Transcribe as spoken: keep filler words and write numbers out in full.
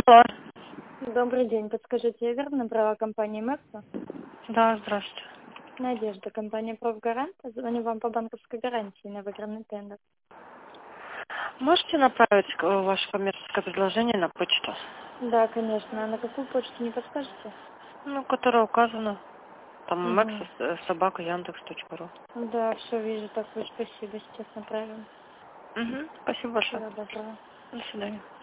Алло. Добрый день. Подскажите, я верно набрала компанию Мэкса? Да, здравствуйте. Надежда, компания «Профгарант». Звоню вам по банковской гарантии на выигранный тендер. Можете направить э, ваше коммерческое предложение на почту? Да, конечно. А на какую почту не подскажете? Ну, которая указана. Там Угу. Макс собака Яндекс точка ру. Да, все вижу. Так вот, спасибо. Сейчас направим. Угу. Спасибо большое. Всего доброго. До свидания.